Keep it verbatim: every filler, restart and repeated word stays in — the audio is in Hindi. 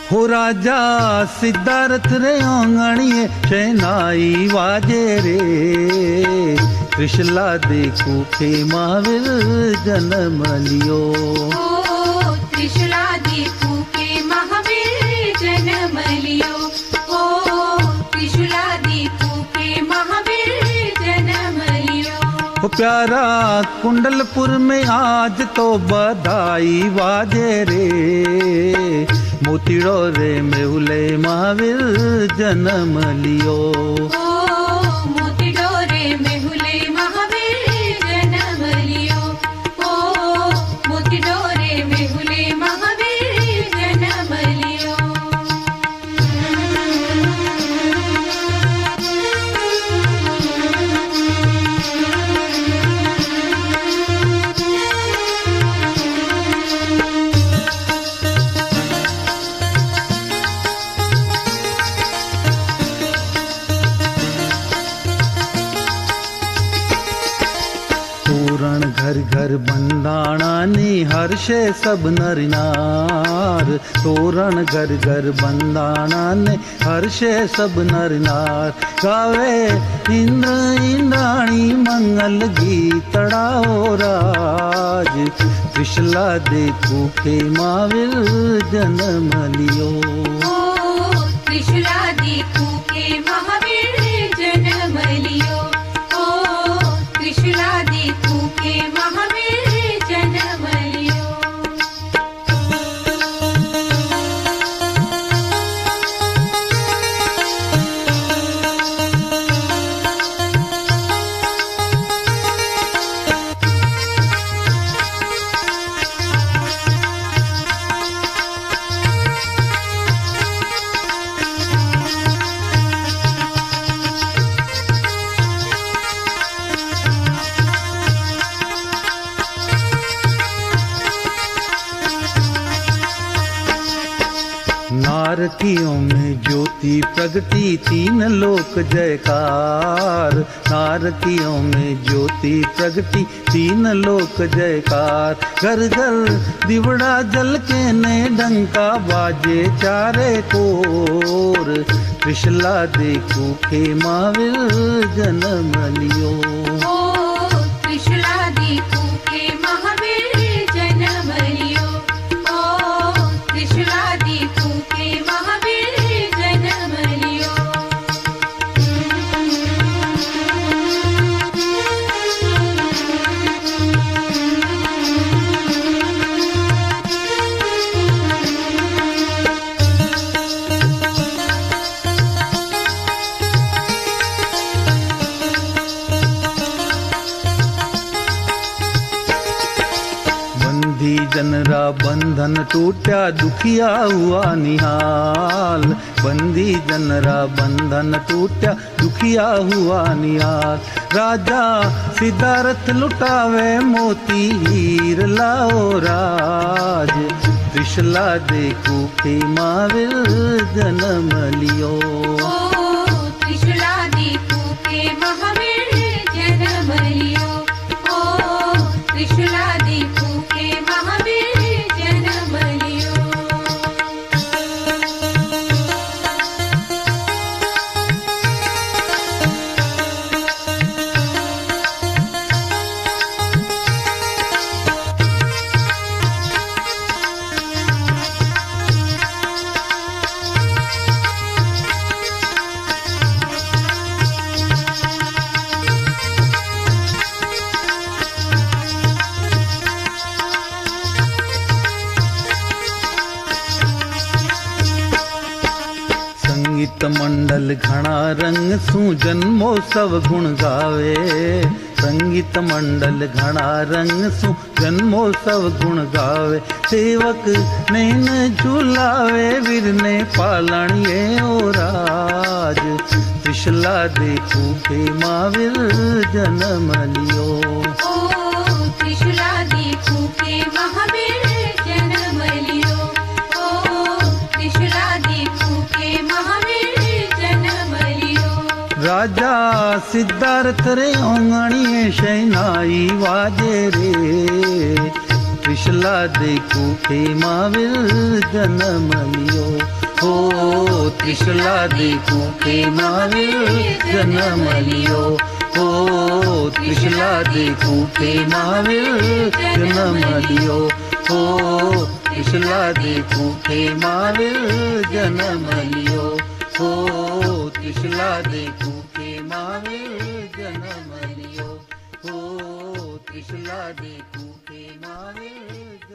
हो राजा सिद्धार्थ रे आंगणिए शहनाई वाजे रे, त्रिशला देखू के महावीर जन्म लियो। ओ त्रिशला देखू के महावीर जन्म लियो। ओ त्रिशला देखू के महावीर जन्म लियो। हो प्यारा कुंडलपुर में आज तो बधाई वाजे रे, मोतीड़ो रे मेहुले महावीर जन्म लियो। ओ मोतीड़ो रे मेहुले महावीर जन्म लियो। ओ मोतीड़ो रे मेहुले महावीर जन्म लियो। घर घर बंदाणा ने हर्षे सब नर नार, तोरण घर घर बंदाणा ने हर्षे सब नर नार। गावे इंद्र इंद्राणी मंगल गीतड़ा हो राज, त्रिशला देखू के महावीर जन्म लियो। ओ त्रिशला देखू के महावीर जन्म लियो। ओ त्रिशला देखू के महावीर जन्म लियो। नारकियों में ज्योति प्रगटी तीन लोक जयकार, नारकियों में ज्योति प्रगटी तीन लोक जयकार। घर घर दिवड़ा जल के ने डंका बाजे चारे कोर, त्रिशला देखू के महावीर जन्म लियो। ओ त्रिशला देखू के महावीर जन्म लियो। ओ त्रिशला देखू के महावीर जन्म लियो। बंधी जनरा बंधन टूटा दुखिया हुआ निहाल, बंदी जनरा बंधन टूटा दुखिया हुआ निहाल। राजा सिद्धार्थ लुटावे मोती हीर लाओ राज, त्रिशला देखू के महावीर जन्म लियो। ओ त्रिशला देखू के महावीर जन्म लियो। ओ त्रिशला देखू के महावीर जन्म लियो। संगीत मंडल घना रंग सू जन्मोत्सव गुण गावे, संगीत मंडल घना रंग सू जन्मोत्सव गुण गावे। सेवक नैन झूलावे वीर ने पालणिए ओ राज, त्रिशला देखू के महावीर जन्म लियो। ओ त्रिशला देखू के महावीर जन्म लियो। ओ त्रिशला देखू के महावीर जन्म लियो। राजा सिद्धार्थ रे आंगणिए शहनाई वाजे रे, त्रिशला देखू के महावीर जन्म लियो। हो त्रिशला देखूं के महावीर जन्म लियो, हो त्रिशला देखूं के महावीर जन्म लियो, हो त्रिशला देखूं के महावीर जन्म लियो, हो त्रिशला देखूं के महावीर जन्म लियो, हो त्रिशला देखूं के महावीर